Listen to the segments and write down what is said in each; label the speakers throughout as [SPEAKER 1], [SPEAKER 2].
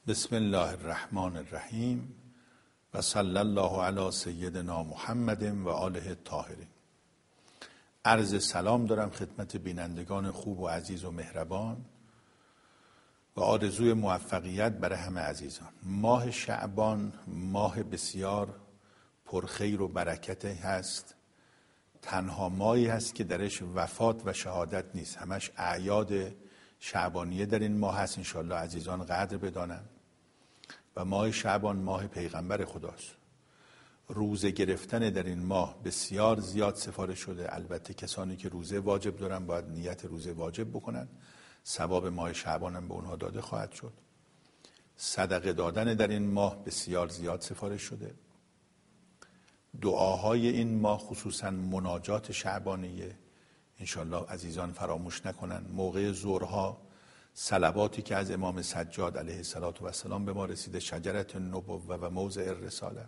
[SPEAKER 1] بسم الله الرحمن الرحیم و صلی الله علی سیدنا محمد و آله الطاهرین. عرض سلام دارم خدمت بینندگان خوب و عزیز و مهربان و آرزوی موفقیت برای همه عزیزان. ماه شعبان ماه بسیار پرخیر و برکت هست. تنها ماهی هست که درش وفات و شهادت نیست، همش اعیاد شعبانیه در این ماه هست. انشاءالله عزیزان قدر بدانند. و ماه شعبان ماه پیغمبر خداست. روزه گرفتن در این ماه بسیار زیاد سفارش شده. البته کسانی که روزه واجب دارن باید نیت روزه واجب بکنن، ثواب ماه شعبان هم به اونها داده خواهد شد. صدقه دادن در این ماه بسیار زیاد سفارش شده. دعاهای این ماه خصوصا مناجات شعبانیه انشالله عزیزان فراموش نکنن. موقع ظهرها صلواتی که از امام سجاد علیه السلام به ما رسیده، شجرة النبوة و موضع الرساله،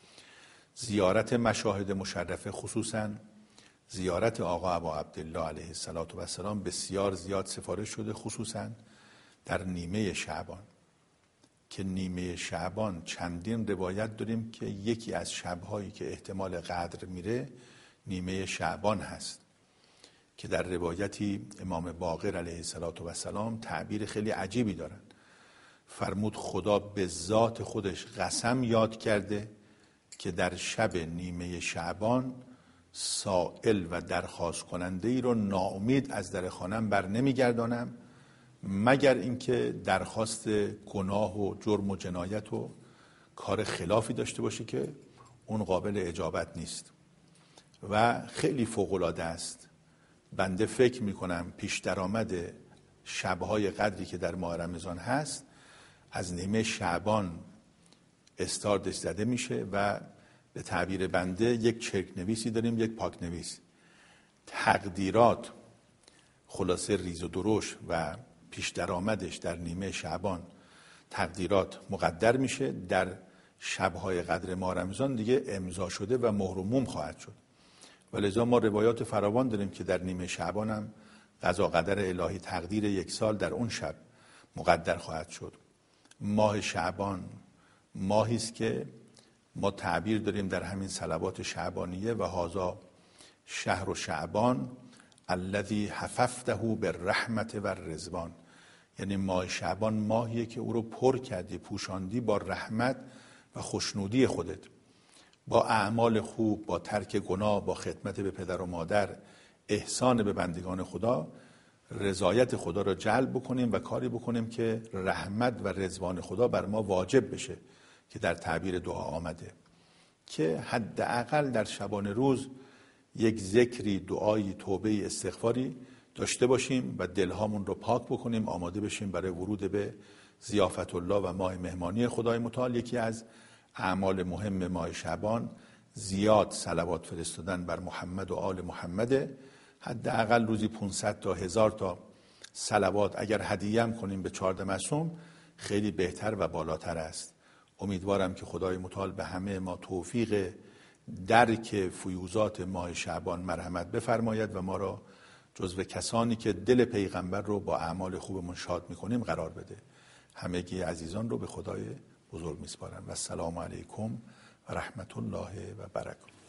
[SPEAKER 1] زیارت مشاهد مشرفه خصوصا زیارت آقا ابا عبدالله علیه السلام بسیار زیاد سفارش شده، خصوصا در نیمه شعبان که نیمه شعبان چندین روایت داریم که یکی از شبهایی که احتمال قدر میره نیمه شعبان هست که در روایتی امام باقر علیه السلام تعبیر خیلی عجیبی دارن. فرمود خدا به ذات خودش قسم یاد کرده که در شب نیمه شعبان سائل و درخواست کننده ای رو ناامید از در خانم بر نمیگردانم مگر اینکه درخواست گناه و جرم و جنایت و کار خلافی داشته باشه که اون قابل اجابت نیست و خیلی فوق‌العاده است. بنده فکر میکنم پیش درآمد شبهای قدری که در ماه رمضان هست از نیمه شعبان استاردش زده میشه و به تعبیر بنده یک چرک نویسی داریم، یک پاک نویس. تقدیرات خلاصه ریز و درشت و پیش درآمدش در نیمه شعبان تقدیرات مقدر میشه، در شبهای قدر ماه رمضان دیگه امضا شده و مهر و موم خواهد شد. ولذا ما روایات فراوان داریم که در نیمه شعبان هم قضا قدر الهی تقدیر یک سال در اون شب مقدر خواهد شد. ماه شعبان ماهی است که ما تعبیر داریم در همین صلوات شعبانیه و هذا شهر شعبان الذی حففته بالرحمة والرضوان، یعنی ماه شعبان ماهیه که او رو پر کردی، پوشاندی با رحمت و خوشنودی خودت، با اعمال خوب، با ترک گناه، با خدمت به پدر و مادر، احسان به بندگان خدا، رضایت خدا را جلب بکنیم و کاری بکنیم که رحمت و رضوان خدا بر ما واجب بشه که در تعبیر دعا آمده که حداقل در شبانه روز یک ذکری، دعایی، توبه، استغفاری داشته باشیم و دلهامون رو پاک بکنیم، آماده بشیم برای ورود به ضیافت الله و ماه مهمانی خدای متعال. یکی از اعمال مهم ماه شعبان زیاد صلوات فرستادن بر محمد و آل محمد. حداقل روزی 500 تا 1000 تا صلوات اگر هدیه هم کنیم به 14 معصوم خیلی بهتر و بالاتر است. امیدوارم که خدای متعال به همه ما توفیق درک فیوزات ماه شعبان مرحمت بفرماید و ما را جزو کسانی که دل پیغمبر رو با اعمال خوبمون شاد میکنیم قرار بده. همگی عزیزان رو به خدای بزرگ میسپارم و السلام علیکم و رحمت الله و برکاته.